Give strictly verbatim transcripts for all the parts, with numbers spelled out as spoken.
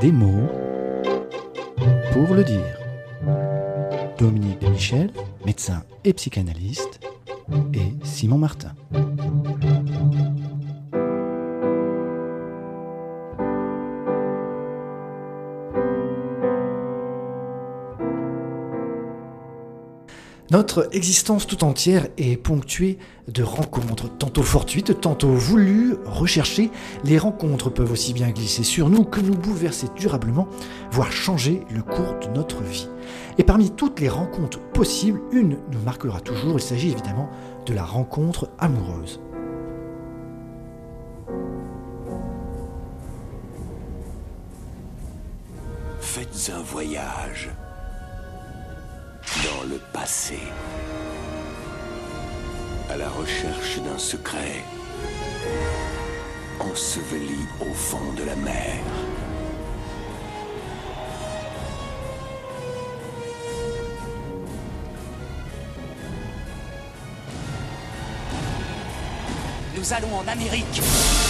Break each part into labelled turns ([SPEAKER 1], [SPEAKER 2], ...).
[SPEAKER 1] Des mots pour le dire. Dominique Desmichel, médecin et psychanalyste, et Simon Martin. Notre existence tout entière est ponctuée de rencontres, tantôt fortuites, tantôt voulues, recherchées. Les rencontres peuvent aussi bien glisser sur nous que nous bouleverser durablement, voire changer le cours de notre vie. Et parmi toutes les rencontres possibles, une nous marquera toujours. Il s'agit évidemment de la rencontre amoureuse.
[SPEAKER 2] Faites un voyage dans le passé, à la recherche d'un secret enseveli au fond de la mer.
[SPEAKER 3] Nous allons en Amérique.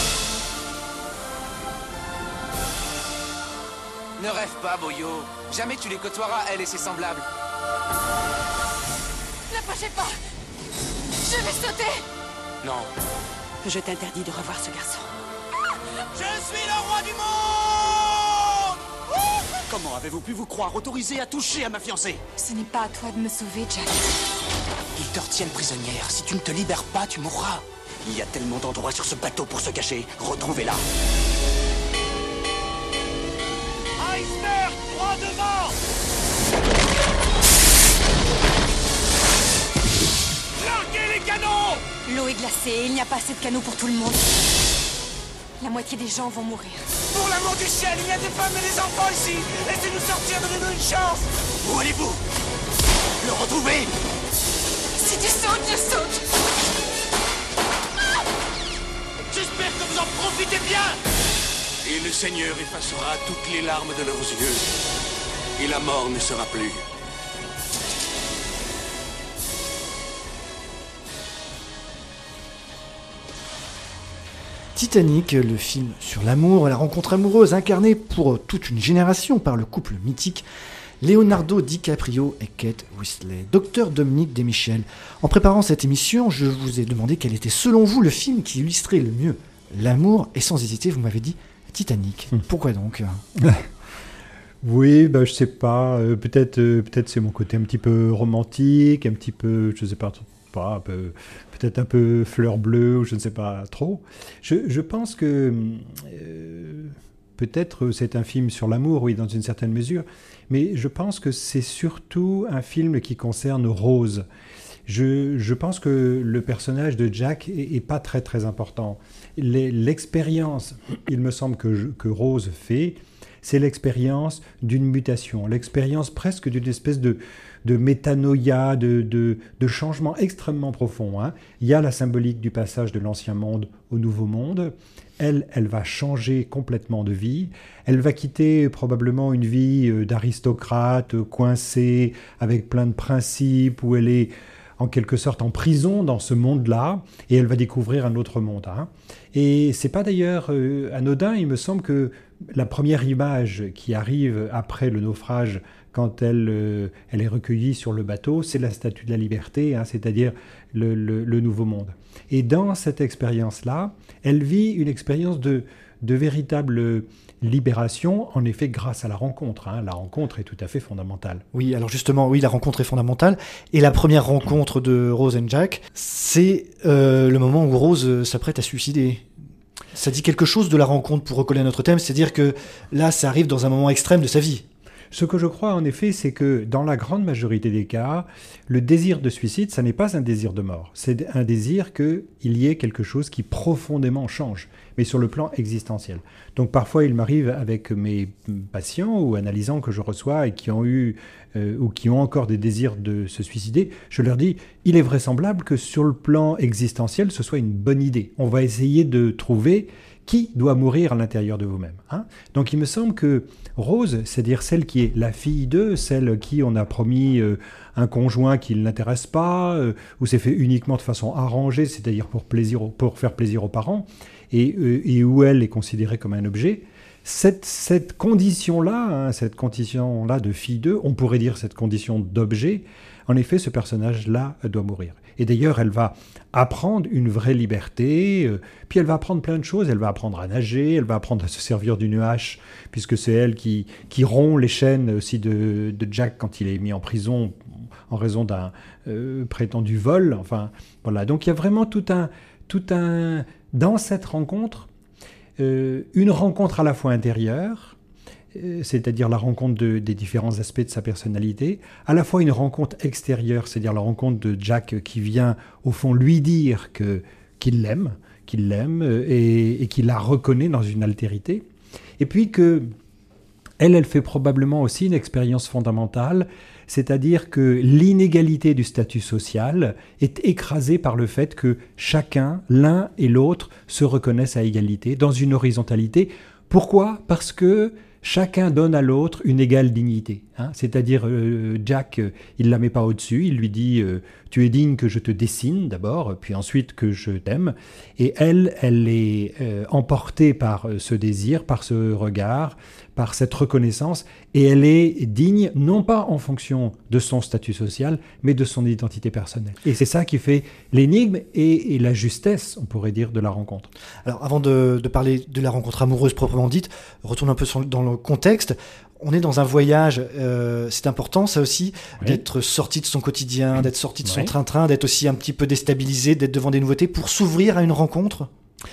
[SPEAKER 3] Ne rêve pas, Boyo. Jamais tu les côtoieras, elle et ses semblables.
[SPEAKER 4] N'approchez pas! Je vais sauter!
[SPEAKER 3] Non.
[SPEAKER 4] Je t'interdis de revoir ce garçon.
[SPEAKER 3] Je suis le roi du monde!
[SPEAKER 5] Comment avez-vous pu vous croire autorisé à toucher à ma fiancée?
[SPEAKER 4] Ce n'est pas à toi de me sauver, Jack.
[SPEAKER 5] Ils te retiennent prisonnière. Si tu ne te libères pas, tu mourras. Il y a tellement d'endroits sur ce bateau pour se cacher. Retrouvez-la.
[SPEAKER 3] Iceberg, droit devant! Larguez les canons!
[SPEAKER 4] L'eau est glacée, il n'y a pas assez de canaux pour tout le monde. La moitié des gens vont mourir.
[SPEAKER 3] Pour l'amour du ciel, il y a des femmes et des enfants ici! Laissez-nous sortir, donnez-nous une chance!
[SPEAKER 5] Où allez-vous? Le retrouver?
[SPEAKER 4] Si tu sautes, je saute!
[SPEAKER 3] J'espère que vous en profitez bien!
[SPEAKER 2] Et le Seigneur effacera toutes les larmes de leurs yeux. Et la mort ne sera plus.
[SPEAKER 1] Titanic, le film sur l'amour et la rencontre amoureuse incarnée pour toute une génération par le couple mythique Leonardo DiCaprio et Kate Winslet. Docteur Dominique Desmichel, en préparant cette émission, je vous ai demandé quel était selon vous le film qui illustrait le mieux l'amour, et sans hésiter, vous m'avez dit Titanic. Hum. Pourquoi donc?
[SPEAKER 6] Oui, bah, je sais pas, euh, peut-être, euh, peut-être c'est mon côté un petit peu romantique, un petit peu, je sais pas, pas un peu, peut-être un peu fleur bleue, ou je ne sais pas trop. Je, je pense que euh, peut-être c'est un film sur l'amour, oui, dans une certaine mesure, mais je pense que c'est surtout un film qui concerne Rose. Je, je pense que le personnage de Jack est, est pas très très important. Les, l'expérience, il me semble que, je, que Rose fait, c'est l'expérience d'une mutation, l'expérience presque d'une espèce de, de métanoïa, de, de, de changement extrêmement profond. Hein. Il y a la symbolique du passage de l'ancien monde au nouveau monde. Elle, elle va changer complètement de vie. Elle va quitter probablement une vie d'aristocrate, coincée, avec plein de principes, où elle est en quelque sorte en prison dans ce monde-là, et elle va découvrir un autre monde. Hein. Et c'est pas d'ailleurs euh, anodin, il me semble que la première image qui arrive après le naufrage, quand elle, euh, elle est recueillie sur le bateau, c'est la Statue de la Liberté, hein, c'est-à-dire le, le, le nouveau monde. Et dans cette expérience-là, elle vit une expérience de, de véritable libération, en effet, grâce à la rencontre. Hein. La rencontre est tout à fait fondamentale.
[SPEAKER 1] Oui, alors justement, oui, la rencontre est fondamentale. Et la première rencontre de Rose et Jack, c'est euh, le moment où Rose s'apprête à se suicider. Ça dit quelque chose de la rencontre, pour recoller à notre thème, c'est-à-dire que là, ça arrive dans un moment extrême de sa vie.
[SPEAKER 6] Ce que je crois, en effet, c'est que dans la grande majorité des cas, le désir de suicide, ça n'est pas un désir de mort. C'est un désir qu'il y ait quelque chose qui profondément change, mais sur le plan existentiel. Donc parfois, il m'arrive avec mes patients ou analysants que je reçois et qui ont eu euh, ou qui ont encore des désirs de se suicider, je leur dis, il est vraisemblable que sur le plan existentiel, ce soit une bonne idée. On va essayer de trouver qui doit mourir à l'intérieur de vous-même. Hein. Donc il me semble que Rose, c'est-à-dire celle qui est la fille d'eux, celle qui on a promis euh, un conjoint qui ne l'intéresse pas, euh, ou c'est fait uniquement de façon arrangée, c'est-à-dire pour, plaisir, pour faire plaisir aux parents, et, euh, et où elle est considérée comme un objet, cette, cette condition-là, hein, cette condition-là de fille d'eux, on pourrait dire cette condition d'objet, en effet, ce personnage-là doit mourir. Et d'ailleurs, elle va apprendre une vraie liberté, euh, puis elle va apprendre plein de choses. Elle va apprendre à nager, elle va apprendre à se servir d'une hache, puisque c'est elle qui, qui rompt les chaînes aussi de, de Jack quand il est mis en prison en raison d'un euh, prétendu vol. Enfin, voilà. Donc il y a vraiment tout un, tout un dans cette rencontre, euh, une rencontre à la fois intérieure, c'est-à-dire la rencontre de, des différents aspects de sa personnalité, à la fois une rencontre extérieure, c'est-à-dire la rencontre de Jack qui vient au fond lui dire que, qu'il l'aime, qu'il l'aime et, et qu'il la reconnaît dans une altérité, et puis que elle, elle fait probablement aussi une expérience fondamentale, c'est-à-dire que l'inégalité du statut social est écrasée par le fait que chacun, l'un et l'autre, se reconnaissent à égalité, dans une horizontalité. Pourquoi ? Parce que chacun donne à l'autre une égale dignité. Hein. C'est-à-dire, euh, Jack, euh, il ne la met pas au-dessus, il lui dit euh, « tu es digne que je te dessine d'abord, puis ensuite que je t'aime ». Et elle, elle est euh, emportée par euh, ce désir, par ce regard, par cette reconnaissance, et elle est digne, non pas en fonction de son statut social, mais de son identité personnelle. Et c'est ça qui fait l'énigme et, et la justesse, on pourrait dire, de la rencontre.
[SPEAKER 1] Alors, avant de, de parler de la rencontre amoureuse proprement dite, retourne un peu sur, dans le contexte. On est dans un voyage, euh, c'est important ça aussi, oui. d'être sorti de son quotidien, d'être sorti de son oui. train-train, d'être aussi un petit peu déstabilisé, d'être devant des nouveautés pour s'ouvrir à une rencontre.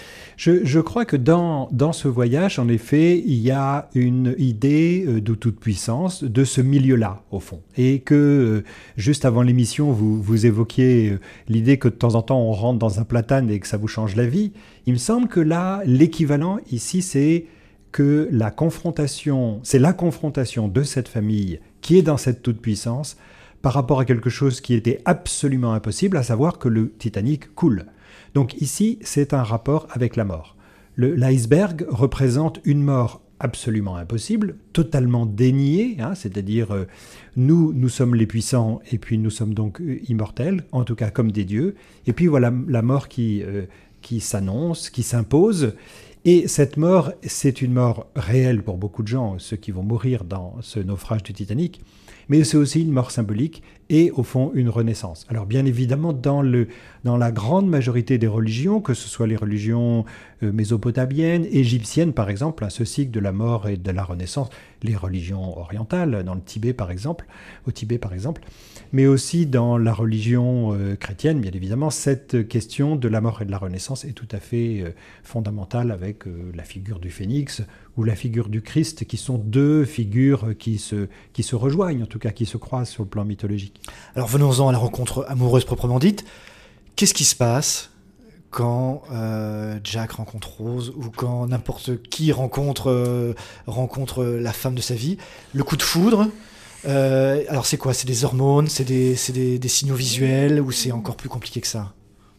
[SPEAKER 6] Je, je crois que dans, dans ce voyage, en effet, il y a une idée de toute puissance de ce milieu-là, au fond. Et que, juste avant l'émission, vous, vous évoquiez l'idée que de temps en temps, on rentre dans un platane et que ça vous change la vie. Il me semble que là, l'équivalent ici, c'est que la confrontation, c'est la confrontation de cette famille qui est dans cette toute-puissance par rapport à quelque chose qui était absolument impossible, à savoir que le Titanic coule. Donc ici, c'est un rapport avec la mort. Le, l'iceberg représente une mort absolument impossible, totalement déniée, hein, c'est-à-dire euh, nous, nous sommes les puissants et puis nous sommes donc euh, immortels, en tout cas comme des dieux. Et puis voilà la mort qui, euh, qui s'annonce, qui s'impose. Et cette mort, c'est une mort réelle pour beaucoup de gens, ceux qui vont mourir dans ce naufrage du Titanic, mais c'est aussi une mort symbolique et au fond une renaissance. Alors bien évidemment, dans, le, dans la grande majorité des religions, que ce soit les religions euh, mésopotamiennes, égyptiennes par exemple, hein, ce cycle de la mort et de la renaissance, les religions orientales, dans le Tibet par exemple, au Tibet par exemple, mais aussi dans la religion euh, chrétienne, bien évidemment, cette question de la mort et de la renaissance est tout à fait euh, fondamentale avec euh, la figure du phénix ou la figure du Christ, qui sont deux figures qui se, qui se rejoignent, en tout cas qui se croisent sur le plan mythologique.
[SPEAKER 1] Alors venons-en à la rencontre amoureuse proprement dite. Qu'est-ce qui se passe quand euh, Jack rencontre Rose ou quand n'importe qui rencontre, euh, rencontre la femme de sa vie? Le coup de foudre, euh, alors c'est quoi? C'est des hormones, c'est, des, c'est des, des signaux visuels ou c'est encore plus compliqué que ça?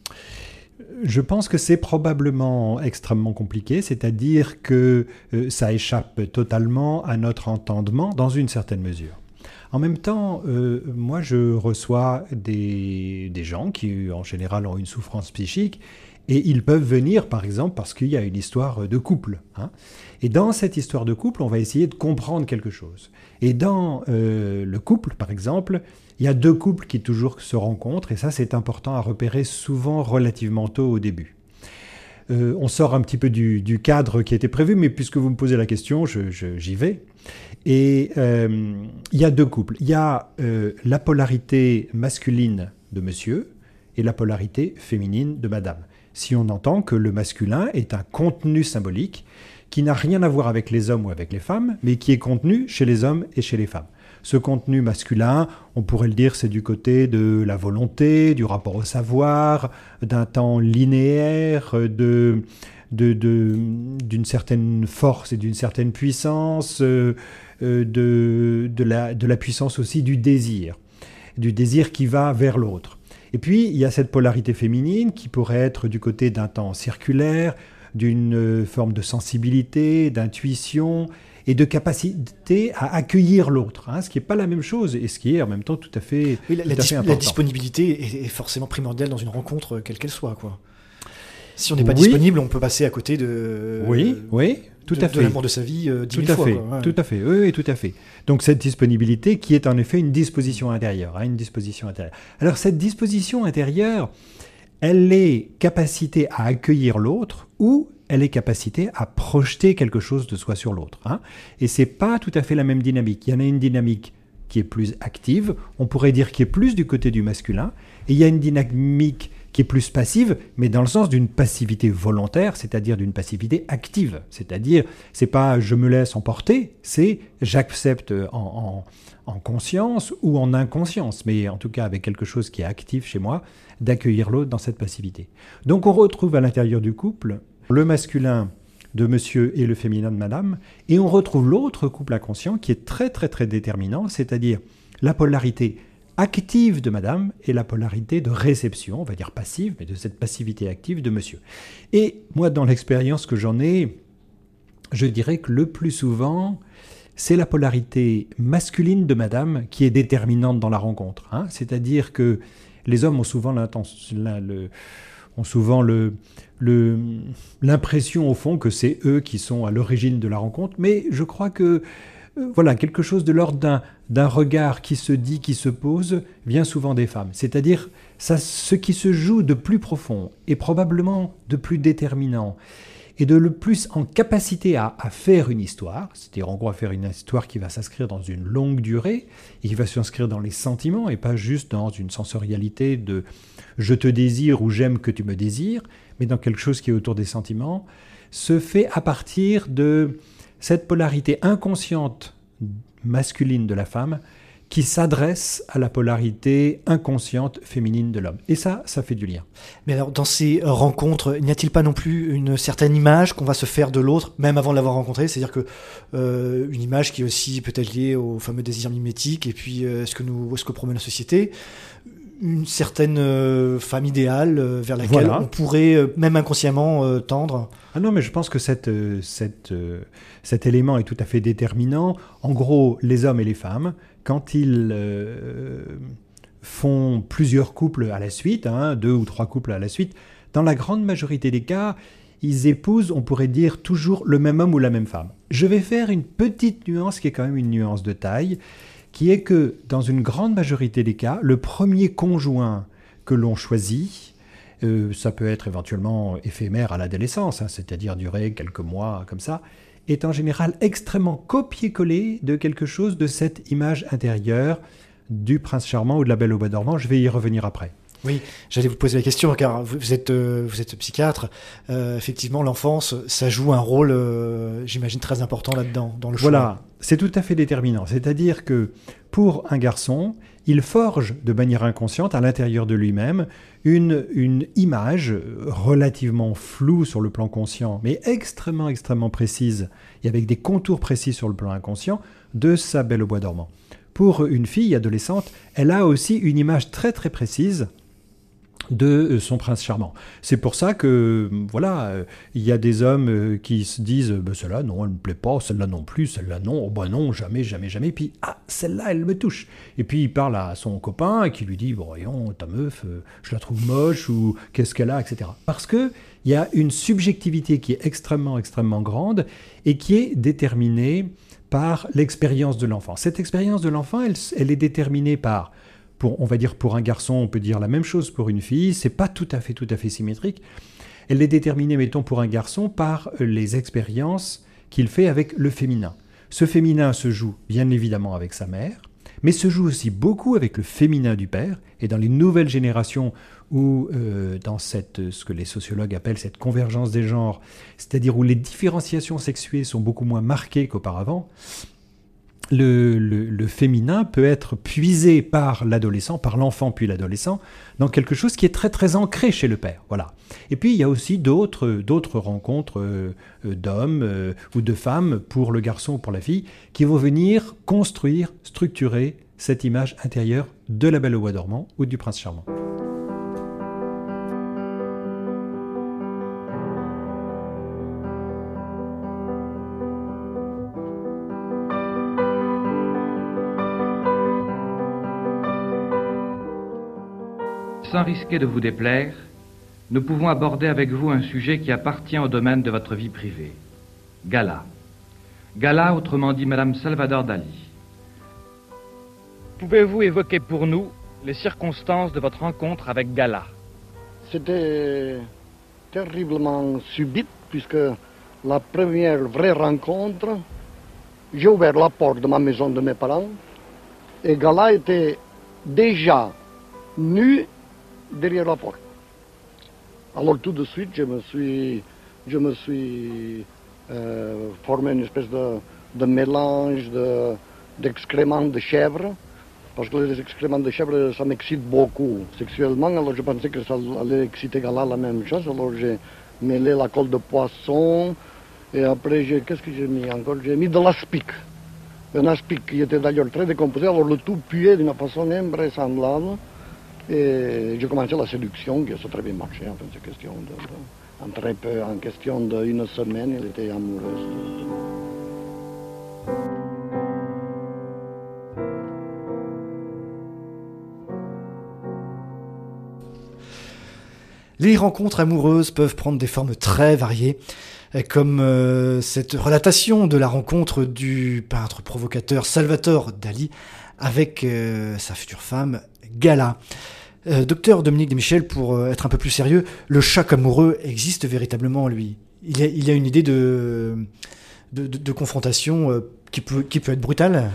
[SPEAKER 6] Je pense que c'est probablement extrêmement compliqué, c'est-à-dire que euh, ça échappe totalement à notre entendement dans une certaine mesure. En même temps, euh, moi je reçois des, des gens qui en général ont une souffrance psychique et ils peuvent venir par exemple parce qu'il y a une histoire de couple. Hein. Et dans cette histoire de couple, on va essayer de comprendre quelque chose. Et dans euh, le couple par exemple, il y a deux couples qui toujours se rencontrent, et ça c'est important à repérer souvent relativement tôt au début. Euh, on sort un petit peu du, du cadre qui était prévu, mais puisque vous me posez la question, je, je, j'y vais. Et euh, il y a deux couples. Il y a euh, la polarité masculine de monsieur et la polarité féminine de madame. Si on entend que le masculin est un contenu symbolique qui n'a rien à voir avec les hommes ou avec les femmes, mais qui est contenu chez les hommes et chez les femmes. Ce contenu masculin, on pourrait le dire, c'est du côté de la volonté, du rapport au savoir, d'un temps linéaire, de, de, de, d'une certaine force et d'une certaine puissance, euh, de, de, la, de la puissance aussi du désir, du désir qui va vers l'autre. Et puis, il y a cette polarité féminine qui pourrait être du côté d'un temps circulaire, d'une forme de sensibilité, d'intuition, et de capacité à accueillir l'autre, hein, ce qui n'est pas la même chose et ce qui est en même temps tout à fait,
[SPEAKER 1] oui, la,
[SPEAKER 6] tout
[SPEAKER 1] la,
[SPEAKER 6] à fait
[SPEAKER 1] dis-
[SPEAKER 6] important.
[SPEAKER 1] La disponibilité est, est forcément primordiale dans une rencontre, quelle qu'elle soit, quoi. Si on n'est pas
[SPEAKER 6] oui.
[SPEAKER 1] disponible, on peut passer à côté de...
[SPEAKER 6] Oui, oui, tout
[SPEAKER 1] de,
[SPEAKER 6] à fait.
[SPEAKER 1] de l'amour de sa vie euh, dix
[SPEAKER 6] Tout
[SPEAKER 1] mille
[SPEAKER 6] à
[SPEAKER 1] fois.
[SPEAKER 6] fait,
[SPEAKER 1] Quoi, ouais.
[SPEAKER 6] tout à fait, oui, oui, tout à fait. Donc cette disponibilité qui est en effet une disposition intérieure, hein, une disposition intérieure. Alors cette disposition intérieure, elle est capacité à accueillir l'autre ou elle est capacité à projeter quelque chose de soi sur l'autre. Hein. Et c'est pas tout à fait la même dynamique. Il y en a une dynamique qui est plus active, on pourrait dire qui est plus du côté du masculin, et il y a une dynamique qui est plus passive, mais dans le sens d'une passivité volontaire, c'est-à-dire d'une passivité active. C'est-à-dire, c'est pas je me laisse emporter, c'est j'accepte en, en, en conscience ou en inconscience, mais en tout cas avec quelque chose qui est actif chez moi, d'accueillir l'autre dans cette passivité. Donc on retrouve à l'intérieur du couple le masculin de monsieur et le féminin de madame, et on retrouve l'autre couple inconscient qui est très très très déterminant, c'est-à-dire la polarité active de madame et la polarité de réception, on va dire passive, mais de cette passivité active de monsieur. Et moi, dans l'expérience que j'en ai, je dirais que le plus souvent, c'est la polarité masculine de madame qui est déterminante dans la rencontre. Hein. C'est-à-dire que les hommes ont souvent l'intention, le, ont souvent le, le, l'impression au fond que c'est eux qui sont à l'origine de la rencontre, mais je crois que euh, voilà, quelque chose de l'ordre d'un, d'un regard qui se dit, qui se pose, vient souvent des femmes. C'est-à-dire ça, ce qui se joue de plus profond et probablement de plus déterminant et de le plus en capacité à, à faire une histoire, c'est-à-dire en gros à faire une histoire qui va s'inscrire dans une longue durée et qui va s'inscrire dans les sentiments et pas juste dans une sensorialité de « je te désire » ou « j'aime que tu me désires », mais dans quelque chose qui est autour des sentiments, se fait à partir de cette polarité inconsciente masculine de la femme qui s'adresse à la polarité inconsciente féminine de l'homme. Et ça, ça fait du lien.
[SPEAKER 1] Mais alors, dans ces rencontres, n'y a-t-il pas non plus une certaine image qu'on va se faire de l'autre, même avant de l'avoir rencontré ? C'est-à-dire que euh, une image qui est aussi peut-être liée au fameux désir mimétique, et puis euh, ce que nous, ce que promet la société, une certaine euh, femme idéale euh, vers laquelle
[SPEAKER 6] Voilà.
[SPEAKER 1] on pourrait euh, même inconsciemment euh, tendre.
[SPEAKER 6] Ah non, mais je pense que cette, euh, cette, euh, cet élément est tout à fait déterminant. En gros, les hommes et les femmes, quand ils euh, font plusieurs couples à la suite, hein, deux ou trois couples à la suite, dans la grande majorité des cas, ils épousent, on pourrait dire, toujours le même homme ou la même femme. Je vais faire une petite nuance qui est quand même une nuance de taille, qui est que dans une grande majorité des cas, le premier conjoint que l'on choisit, euh, ça peut être éventuellement éphémère à l'adolescence, hein, c'est-à-dire durer quelques mois comme ça, est en général extrêmement copié-collé de quelque chose de cette image intérieure du prince charmant ou de la belle au bois dormant. Je vais y revenir après.
[SPEAKER 1] Oui, j'allais vous poser la question, car vous êtes, euh, vous êtes psychiatre. Euh, effectivement, l'enfance, ça joue un rôle, euh, j'imagine, très important là-dedans, dans le choix.
[SPEAKER 6] Voilà, c'est tout à fait déterminant. C'est-à-dire que pour un garçon, il forge de manière inconsciente à l'intérieur de lui-même une, une image relativement floue sur le plan conscient, mais extrêmement, extrêmement précise, et avec des contours précis sur le plan inconscient, de sa belle au bois dormant. Pour une fille adolescente, elle a aussi une image très, très précise de son prince charmant. C'est pour ça que, voilà, il y a des hommes qui se disent bah, « celle-là, non, elle ne me plaît pas, celle-là non plus, celle-là non, oh bah non, jamais, jamais, jamais. » Puis « ah, celle-là, elle me touche. » Et puis il parle à son copain qui lui dit « bon, voyons, ta meuf, je la trouve moche ou qu'est-ce qu'elle a, et cetera » Parce qu'il y a une subjectivité qui est extrêmement, extrêmement grande et qui est déterminée par l'expérience de l'enfant. Cette expérience de l'enfant, elle, elle est déterminée par... Pour, on va dire pour un garçon, on peut dire la même chose pour une fille, c'est pas tout à fait, tout à fait symétrique. Elle est déterminée, mettons, pour un garçon par les expériences qu'il fait avec le féminin. Ce féminin se joue bien évidemment avec sa mère, mais se joue aussi beaucoup avec le féminin du père. Et dans les nouvelles générations où, euh, dans cette, ce que les sociologues appellent cette convergence des genres, c'est-à-dire où les différenciations sexuées sont beaucoup moins marquées qu'auparavant, Le, le, le féminin peut être puisé par l'adolescent, par l'enfant puis l'adolescent, dans quelque chose qui est très très ancré chez le père. Voilà. Et puis il y a aussi d'autres, d'autres rencontres euh, d'hommes euh, ou de femmes pour le garçon ou pour la fille qui vont venir construire, structurer cette image intérieure de la belle au bois dormant ou du prince charmant.
[SPEAKER 7] Sans risquer de vous déplaire, nous pouvons aborder avec vous un sujet qui appartient au domaine de votre vie privée. Gala. Gala, autrement dit Madame Salvador Dali. Pouvez-vous évoquer pour nous les circonstances de votre rencontre avec Gala?
[SPEAKER 8] C'était terriblement subite, puisque la première vraie rencontre, j'ai ouvert la porte de ma maison de mes parents, et Gala était déjà nu derrière la porte. Alors tout de suite, je me suis, je me suis euh, formé une espèce de, de mélange de, d'excréments de chèvre, parce que les excréments de chèvre, ça m'excite beaucoup sexuellement, alors je pensais que ça allait exciter Gala la même chose, alors j'ai mêlé la colle de poisson, et après, j'ai, qu'est-ce que j'ai mis encore? J'ai mis de l'aspic, un aspic qui était d'ailleurs très décomposé, alors le tout puait d'une façon invraisemblable, et j'ai commencé la séduction, qui a très bien marché, enfin, c'est question de, de, en très peu, en question d'une semaine, elle était amoureuse de, de...
[SPEAKER 1] Les rencontres amoureuses peuvent prendre des formes très variées, comme euh, cette relatation de la rencontre du peintre provocateur Salvatore Dali avec euh, sa future femme Gala. Euh, docteur Dominique Desmichel, pour euh, être un peu plus sérieux, le choc amoureux existe véritablement en lui. Il y a, il y a une idée de, de, de, de confrontation euh, qui, peut, qui peut être brutale.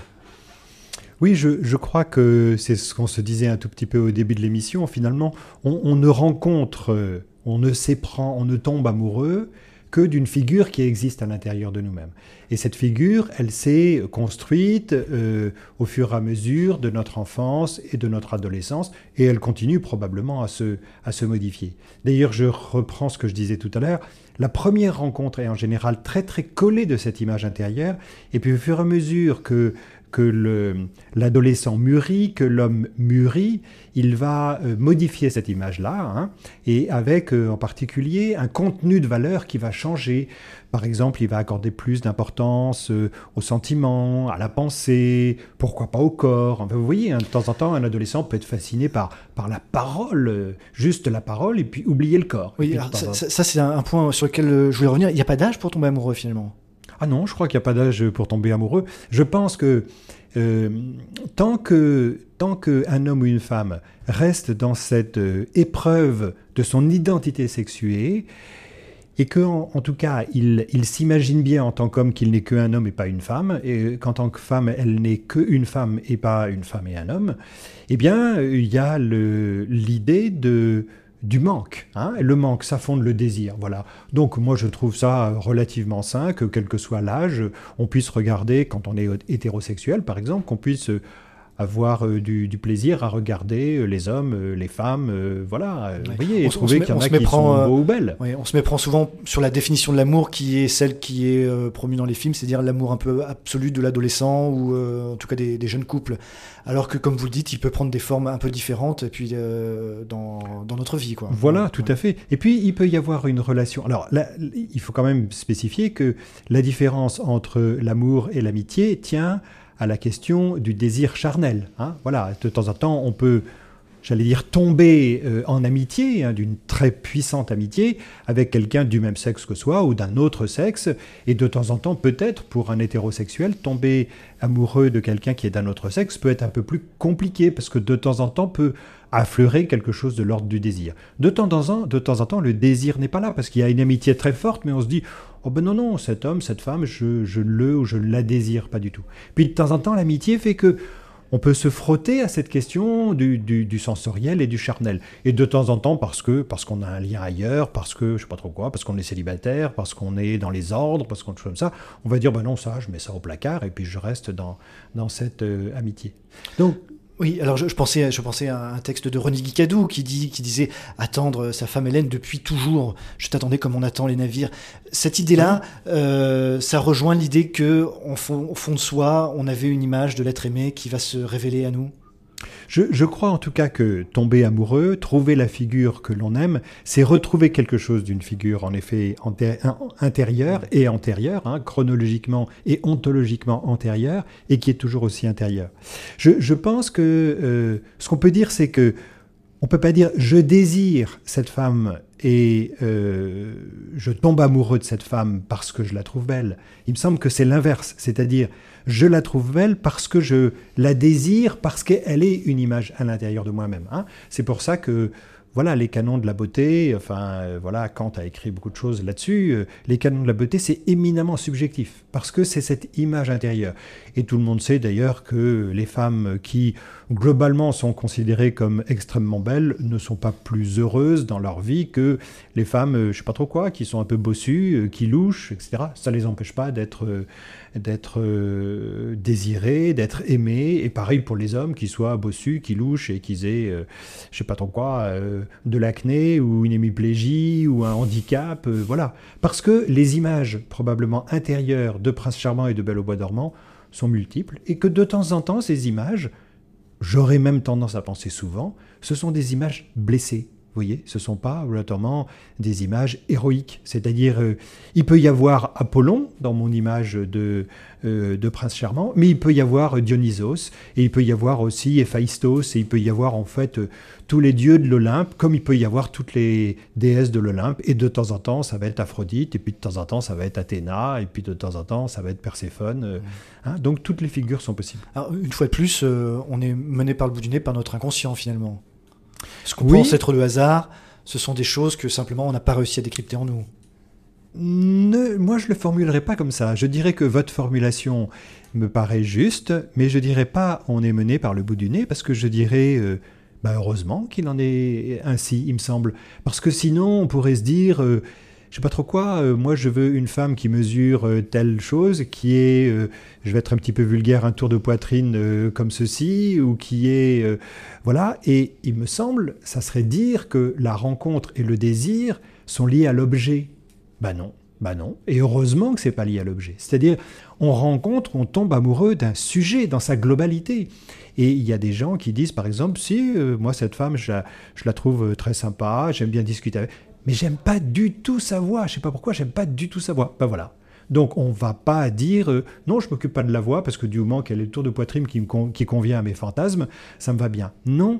[SPEAKER 6] Oui, je, je crois que c'est ce qu'on se disait un tout petit peu au début de l'émission. Finalement, on, on ne rencontre, on ne s'éprend, on ne tombe amoureux que d'une figure qui existe à l'intérieur de nous-mêmes. Et cette figure, elle s'est construite euh, au fur et à mesure de notre enfance et de notre adolescence, et elle continue probablement à se, à se modifier. D'ailleurs, je reprends ce que je disais tout à l'heure, la première rencontre est en général très très collée de cette image intérieure, et puis au fur et à mesure que que le, l'adolescent mûrit, que l'homme mûrit, il va euh, modifier cette image-là, hein, et avec euh, en particulier un contenu de valeur qui va changer. Par exemple, il va accorder plus d'importance euh, aux sentiments, à la pensée, pourquoi pas au corps. Enfin, vous voyez, hein, de temps en temps, un adolescent peut être fasciné par, par la parole, euh, juste la parole, et puis oublier le corps.
[SPEAKER 1] Oui, alors, ça, ça, ça c'est un, un point sur lequel euh, je voulais revenir. Il n'y a pas d'âge pour tomber amoureux, finalement.
[SPEAKER 6] Ah non, je crois qu'il n'y a pas d'âge pour tomber amoureux. Je pense que euh, tant que tant qu'un homme ou une femme reste dans cette euh, épreuve de son identité sexuée, et qu'en en tout cas, il, il s'imagine bien en tant qu'homme qu'il n'est qu'un homme et pas une femme, et qu'en tant que femme, elle n'est qu'une femme et pas une femme et un homme, eh bien, il y a le, l'idée de... du manque, hein, et le manque, ça fonde le désir, voilà. Donc moi je trouve ça relativement sain que quel que soit l'âge, on puisse regarder, quand on est hétérosexuel par exemple, qu'on puisse avoir euh, du, du plaisir à regarder les hommes, euh, les femmes, euh, voilà, euh,
[SPEAKER 1] ouais.
[SPEAKER 6] vous voyez, et
[SPEAKER 1] on,
[SPEAKER 6] trouver
[SPEAKER 1] on
[SPEAKER 6] qu'il y en a
[SPEAKER 1] qui
[SPEAKER 6] méprend, sont beaux ou belles.
[SPEAKER 1] Oui, on se méprend souvent sur la définition de l'amour qui est celle qui est euh, promue dans les films, c'est-à-dire l'amour un peu absolu de l'adolescent ou euh, en tout cas des, des jeunes couples. Alors que, comme vous le dites, il peut prendre des formes un peu différentes et puis euh, dans, dans notre vie, quoi.
[SPEAKER 6] Voilà,
[SPEAKER 1] ouais.
[SPEAKER 6] tout à fait. Et puis, il peut y avoir une relation. Alors, là, il faut quand même spécifier que la différence entre l'amour et l'amitié tient à la question du désir charnel. Hein. Voilà, de temps en temps, on peut, j'allais dire, tomber euh, en amitié, hein, d'une très puissante amitié, avec quelqu'un du même sexe que soi ou d'un autre sexe, et de temps en temps, peut-être, pour un hétérosexuel, tomber amoureux de quelqu'un qui est d'un autre sexe peut être un peu plus compliqué, parce que de temps en temps peut affleurer quelque chose de l'ordre du désir. De temps en temps, de temps en temps, le désir n'est pas là, parce qu'il y a une amitié très forte, mais on se dit « Oh ben non, non, cet homme, cette femme, je, je le ou je ne la désire pas du tout. » Puis de temps en temps, l'amitié fait que on peut se frotter à cette question du, du, du sensoriel et du charnel. Et de temps en temps, parce que parce qu'on a un lien ailleurs, parce que, je ne sais pas trop quoi, parce qu'on est célibataire, parce qu'on est dans les ordres, parce qu'on est comme ça, on va dire, ben non, ça, je mets ça au placard, et puis je reste dans, dans cette euh, amitié. Donc,
[SPEAKER 1] oui, alors je, je, pensais, je pensais à un texte de René Guicadou qui, dit, qui disait « Attendre sa femme Hélène depuis toujours, je t'attendais comme on attend les navires ». Cette idée-là, euh, ça rejoint l'idée qu'au fond, au fond de soi, on avait une image de l'être aimé qui va se révéler à nous.
[SPEAKER 6] Je, je crois en tout cas que tomber amoureux, trouver la figure que l'on aime, c'est retrouver quelque chose d'une figure en effet anté- intérieure et antérieure, hein, chronologiquement et ontologiquement antérieure, et qui est toujours aussi intérieure. Je, je pense que euh, ce qu'on peut dire, c'est que on peut pas dire « je désire cette femme et euh, je tombe amoureux de cette femme parce que je la trouve belle. Il me semble que c'est l'inverse, c'est-à-dire je la trouve belle parce que je la désire, parce qu'elle est une image à l'intérieur de moi-même. Hein. C'est pour ça que voilà, les canons de la beauté, enfin, euh, voilà, Kant a écrit beaucoup de choses là-dessus. Euh, les canons de la beauté, c'est éminemment subjectif, parce que c'est cette image intérieure. Et tout le monde sait d'ailleurs que les femmes qui, globalement, sont considérées comme extrêmement belles, ne sont pas plus heureuses dans leur vie que les femmes, euh, je sais pas trop quoi, qui sont un peu bossues, euh, qui louchent, et cetera. Ça les empêche pas d'être, euh, d'être euh, désirées, d'être aimées. Et pareil pour les hommes, qui soient bossus, qui louchent et qu'ils aient, euh, je sais pas trop quoi, euh, de l'acné ou une hémiplégie ou un handicap, euh, voilà. Parce que les images probablement intérieures de Prince Charmant et de Belle au bois dormant sont multiples et que de temps en temps, ces images, j'aurais même tendance à penser souvent, ce sont des images blessées. Vous voyez, ce ne sont pas obligatoirement des images héroïques. C'est-à-dire, euh, il peut y avoir Apollon dans mon image de, euh, de Prince Charmant, mais il peut y avoir Dionysos, et il peut y avoir aussi Héphaïstos, et il peut y avoir en fait euh, tous les dieux de l'Olympe, comme il peut y avoir toutes les déesses de l'Olympe, et de temps en temps, ça va être Aphrodite, et puis de temps en temps, ça va être Athéna, et puis de temps en temps, ça va être Perséphone. Euh, hein, donc, toutes les figures sont possibles.
[SPEAKER 1] Alors, une fois de plus, euh, on est mené par le bout du nez par notre inconscient, finalement. Ce qu'on
[SPEAKER 6] Oui.
[SPEAKER 1] pense être le hasard, ce sont des choses que simplement on n'a pas réussi à décrypter en nous.
[SPEAKER 6] Ne, moi, je ne le formulerai pas comme ça. Je dirais que votre formulation me paraît juste, mais je ne dirais pas on est mené par le bout du nez, parce que je dirais euh, bah, heureusement qu'il en est ainsi, il me semble. Parce que sinon, on pourrait se dire, euh, je ne sais pas trop quoi, euh, moi je veux une femme qui mesure euh, telle chose, qui est, euh, je vais être un petit peu vulgaire, un tour de poitrine euh, comme ceci, ou qui est... Euh, voilà, et il me semble, ça serait dire que la rencontre et le désir sont liés à l'objet. Ben non, ben non. Et heureusement que c'est pas lié à l'objet. C'est-à-dire, on rencontre, on tombe amoureux d'un sujet dans sa globalité. Et il y a des gens qui disent, par exemple, si euh, moi cette femme, je la, je la trouve très sympa, j'aime bien discuter avec, mais j'aime pas du tout sa voix. Je sais pas pourquoi, j'aime pas du tout sa voix. Ben voilà. Donc on va pas dire euh, non, je m'occupe pas de la voix parce que du moment qu'elle est le tour de poitrine qui, me con- qui convient à mes fantasmes, ça me va bien. Non,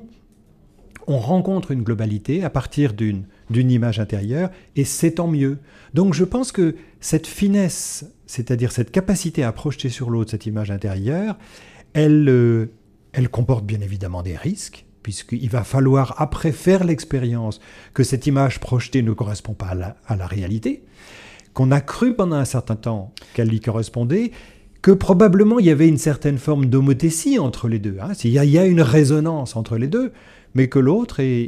[SPEAKER 6] on rencontre une globalité à partir d'une, d'une image intérieure et c'est tant mieux. Donc je pense que cette finesse, c'est-à-dire cette capacité à projeter sur l'autre cette image intérieure, elle, euh, elle comporte bien évidemment des risques, puisqu'il va falloir après faire l'expérience que cette image projetée ne correspond pas à la, à la réalité, qu'on a cru pendant un certain temps qu'elle y correspondait, que probablement il y avait une certaine forme d'homothétie entre les deux. Hein. Il y a, il y a une résonance entre les deux, mais que l'autre est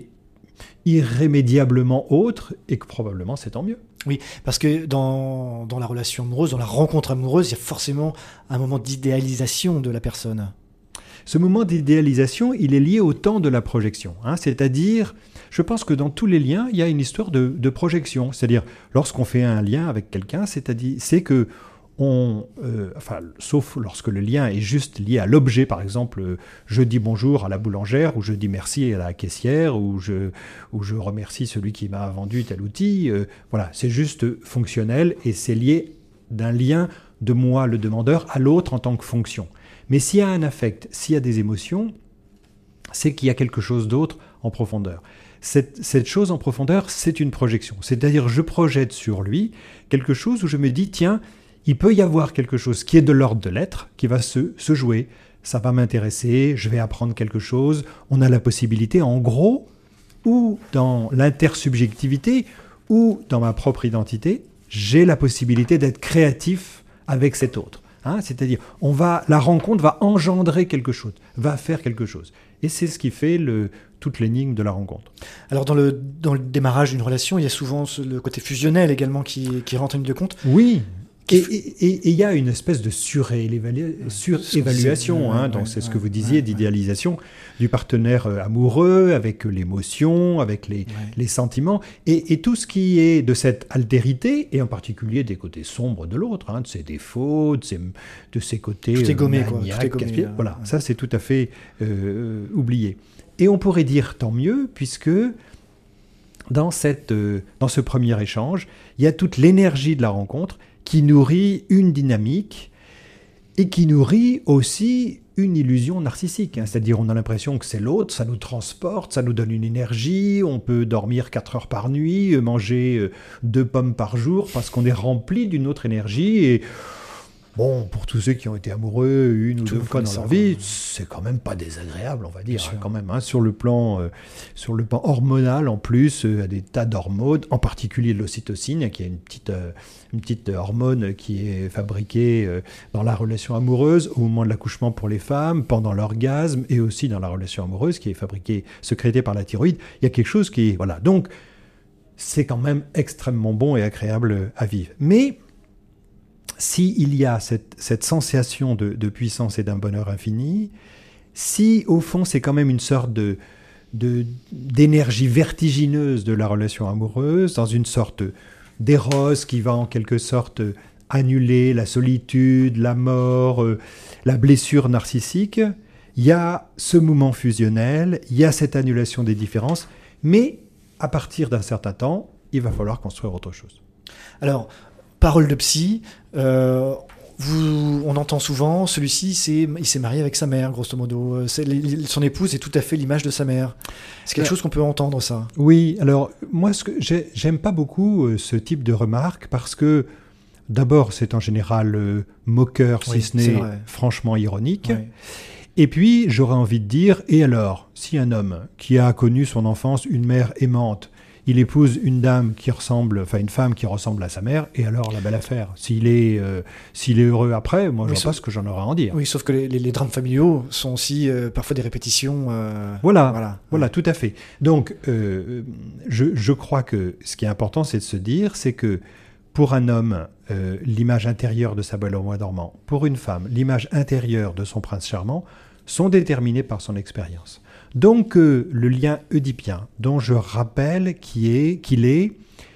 [SPEAKER 6] irrémédiablement autre et que probablement c'est tant mieux.
[SPEAKER 1] Oui, parce que dans, dans la relation amoureuse, dans la rencontre amoureuse, il y a forcément un moment d'idéalisation de la personne.
[SPEAKER 6] Ce moment d'idéalisation, il est lié au temps de la projection. Hein, c'est-à-dire, je pense que dans tous les liens, il y a une histoire de, de projection. C'est-à-dire, lorsqu'on fait un lien avec quelqu'un, c'est-à-dire, c'est que on, euh, enfin, sauf lorsque le lien est juste lié à l'objet, par exemple, euh, je dis bonjour à la boulangère, ou je dis merci à la caissière, ou je, ou je remercie celui qui m'a vendu tel outil. Euh, voilà, c'est juste fonctionnel et c'est lié d'un lien de moi, le demandeur, à l'autre en tant que fonction. Mais s'il y a un affect, s'il y a des émotions, c'est qu'il y a quelque chose d'autre en profondeur. Cette, cette chose en profondeur, c'est une projection. C'est-à-dire, je projette sur lui quelque chose où je me dis, tiens, il peut y avoir quelque chose qui est de l'ordre de l'être, qui va se, se jouer. Ça va m'intéresser, je vais apprendre quelque chose. On a la possibilité, en gros, ou dans l'intersubjectivité, ou dans ma propre identité, j'ai la possibilité d'être créatif avec cet autre. Hein, c'est-à-dire, on va, la rencontre va engendrer quelque chose, va faire quelque chose. Et c'est ce qui fait le, toute l'énigme de la rencontre.
[SPEAKER 1] Alors, dans le, dans le démarrage d'une relation, il y a souvent ce, le côté fusionnel également qui, qui rentre en ligne de compte.
[SPEAKER 6] Oui. Et il y a une espèce de surévaluation, surévaluation hein, donc ouais, c'est ce que vous disiez, ouais, d'idéalisation du partenaire amoureux, avec l'émotion, avec les, ouais. les sentiments, et, et tout ce qui est de cette altérité, et en particulier des côtés sombres de l'autre, hein, de ses défauts, de ses, de ses côtés
[SPEAKER 1] tout est gommé,
[SPEAKER 6] maniaques,
[SPEAKER 1] quoi. Tout est gommé,
[SPEAKER 6] euh, voilà, ouais. Ça c'est tout à fait euh, oublié. Et on pourrait dire tant mieux, puisque dans, cette, euh, dans ce premier échange, il y a toute l'énergie de la rencontre qui nourrit une dynamique et qui nourrit aussi une illusion narcissique, hein. C'est-à-dire on a l'impression que c'est l'autre, ça nous transporte, ça nous donne une énergie, on peut dormir quatre heures par nuit, manger deux pommes par jour parce qu'on est rempli d'une autre énergie. Et bon, pour tous ceux qui ont été amoureux une ou deux fois dans leur vie, c'est quand même pas désagréable, on va dire, hein, quand même, hein, sur le plan, euh, sur le plan hormonal en plus, il y a des tas d'hormones, en particulier l'ocytocine, qui est une petite, euh, une petite hormone qui est fabriquée euh, dans la relation amoureuse au moment de l'accouchement pour les femmes, pendant l'orgasme et aussi dans la relation amoureuse qui est fabriquée, sécrétée par la thyroïde. Il y a quelque chose qui est, voilà, donc c'est quand même extrêmement bon et agréable à vivre. Mais s'il y a cette, cette sensation de, de puissance et d'un bonheur infini, si au fond c'est quand même une sorte de, de, d'énergie vertigineuse de la relation amoureuse, dans une sorte d'éros qui va en quelque sorte annuler la solitude, la mort, euh, la blessure narcissique, il y a ce mouvement fusionnel, il y a cette annulation des différences, mais à partir d'un certain temps, il va falloir construire autre chose.
[SPEAKER 1] Alors, parole de psy, euh, vous, on entend souvent, celui-ci, c'est, il s'est marié avec sa mère, grosso modo. C'est, son épouse est tout à fait l'image de sa mère. C'est quelque alors, chose qu'on peut entendre, ça.
[SPEAKER 6] Oui, alors, moi, ce que j'ai, j'aime pas beaucoup euh, ce type de remarque, parce que, d'abord, c'est en général euh, moqueur, oui, si ce n'est franchement ironique. Oui. Et puis, j'aurais envie de dire, et alors, si un homme qui a connu son enfance une mère aimante, il épouse une dame qui ressemble, enfin une femme qui ressemble à sa mère, et alors la belle affaire. S'il est, euh, s'il est heureux après, moi je oui, vois pas ce que j'en aurais à en dire.
[SPEAKER 1] Oui, sauf que les, les, les drames familiaux sont aussi euh, parfois des répétitions. Euh,
[SPEAKER 6] voilà, voilà, voilà, ouais. Tout à fait. Donc, euh, je, je crois que ce qui est important, c'est de se dire, c'est que pour un homme, euh, l'image intérieure de sa belle au mois dormant, pour une femme, l'image intérieure de son prince charmant, sont déterminées par son expérience. Donc, euh, le lien oedipien, dont je rappelle qu'il est, qu'il est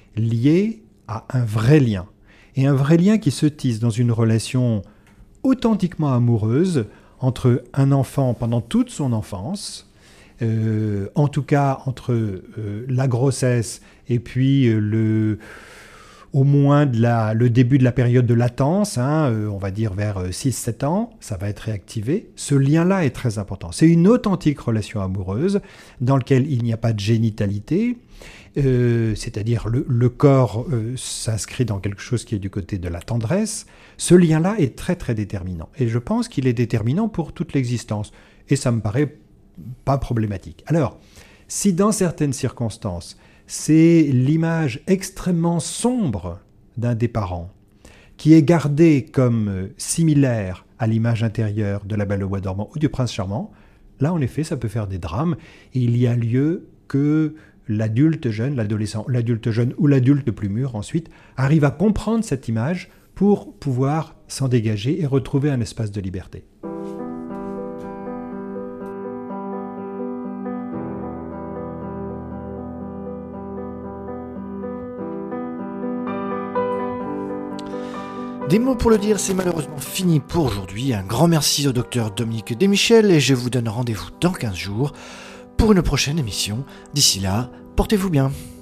[SPEAKER 6] lié à un vrai lien. Et un vrai lien qui se tisse dans une relation authentiquement amoureuse entre un enfant pendant toute son enfance, euh, en tout cas entre euh, la grossesse et puis euh, le... au moins de la, le début de la période de latence, hein, euh, on va dire vers six sept ans, ça va être réactivé. Ce lien-là est très important. C'est une authentique relation amoureuse dans laquelle il n'y a pas de génitalité, euh, c'est-à-dire le, le corps euh, s'inscrit dans quelque chose qui est du côté de la tendresse. Ce lien-là est très très déterminant. Et je pense qu'il est déterminant pour toute l'existence. Et ça me paraît pas problématique. Alors, si dans certaines circonstances, c'est l'image extrêmement sombre d'un des parents qui est gardée comme similaire à l'image intérieure de la Belle au bois dormant ou du Prince charmant. Là, en effet, ça peut faire des drames et il y a lieu que l'adulte jeune, l'adolescent, l'adulte jeune ou l'adulte plus mûr ensuite arrive à comprendre cette image pour pouvoir s'en dégager et retrouver un espace de liberté.
[SPEAKER 1] Des mots pour le dire, c'est malheureusement fini pour aujourd'hui. Un grand merci au docteur Dominique Desmichel et je vous donne rendez-vous dans quinze jours pour une prochaine émission. D'ici là, portez-vous bien.